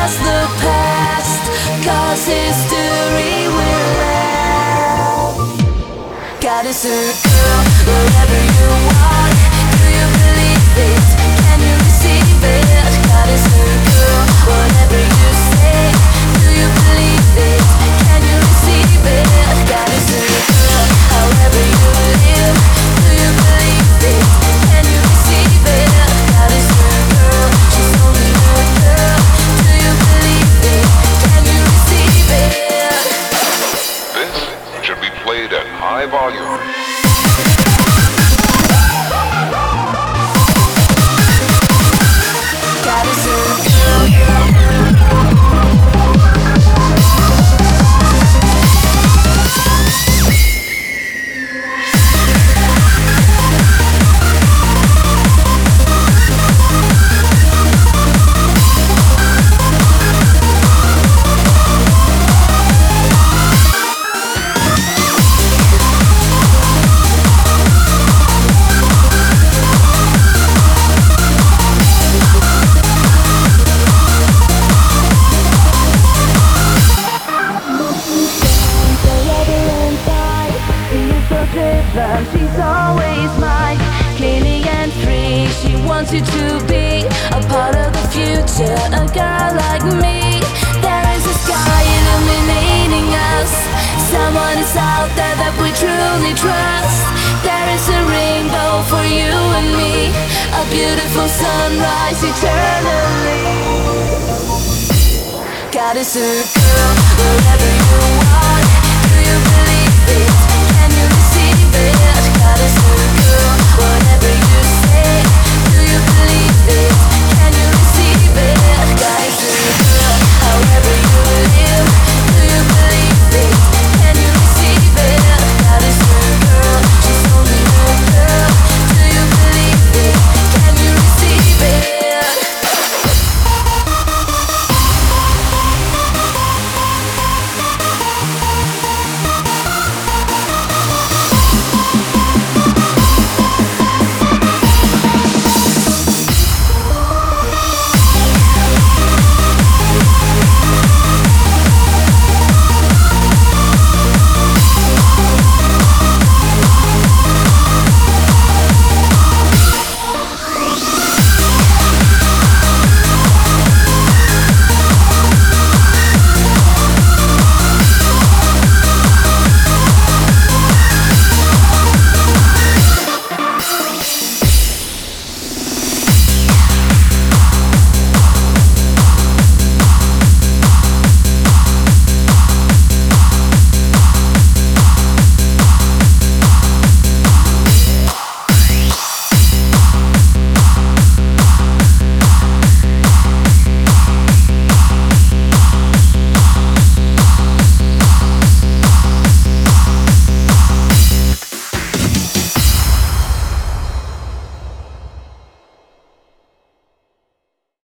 just the past, 'cause history will laugh. God is a girl, wherever you are. Do you believe it? Can you receive it? God is a girl, whatever you say. Do you believe it? Can you receive it? God is a girl, however you live. Do you believe it? Can you receive it? God is a girl, she's only a girl. Do you believe it? Can you receive it? This should be played at high volume. God is a girl. She's always mine, clearly and free. She wants you to be a part of the future, a girl like me. There is a sky illuminating us. Someone is out there that we truly trust. There is a rainbow for you and me, a beautiful sunrise eternally. God is a girl, wherever you are.